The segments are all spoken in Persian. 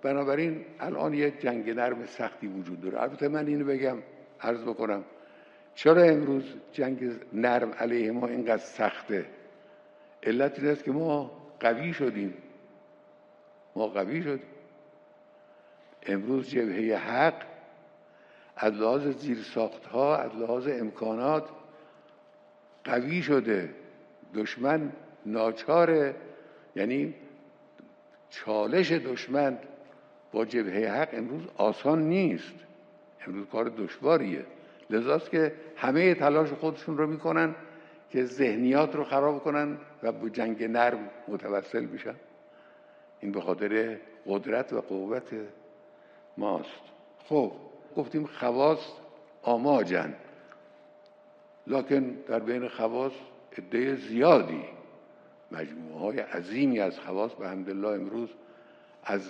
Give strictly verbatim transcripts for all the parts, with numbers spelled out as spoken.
بنابراین الان یه جنگ نرم سختی وجود داره. البته من اینو بگم، عرض بکنم چرا امروز جنگ نرم علیه ما اینقدر سخته؟ علت این است که ما قوی شدیم. ما قوی شدیم. امروز جبهه حق از لحاظ زیرساخت‌ها، از لحاظ امکانات قوی شده. دشمن ناچاره، یعنی چالش دشمن با جبهه حق امروز آسان نیست. امروز کار دشواریه. لذاست که همه تلاش خودشون رو میکنن که ذهنیات رو خراب کنن و به جنگ نرم متوسل بشن. این به خاطر قدرت و قوت ماست. خب گفتیم خواص آماجن، لکن در بین خواص عده زیادی، مجموعه های عظیمی از خواص به حمدالله امروز از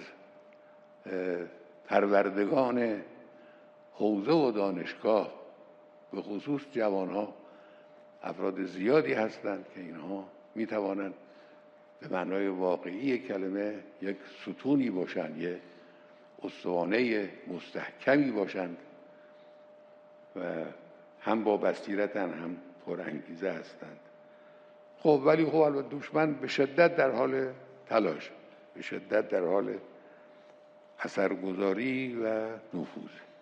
پروردگان حوزه و دانشگاه، به خصوص جوانها، افراد زیادی هستند که اینها میتوانند به معنای واقعی کلمه یک ستونی باشند، یک استوانه مستحکمی باشند و هم با بصیرتن هم پرانگیزه هستند. خب ولی خب البته دشمن به شدت در حال تلاش، به شدت در حال اثرگذاری و نفوذ.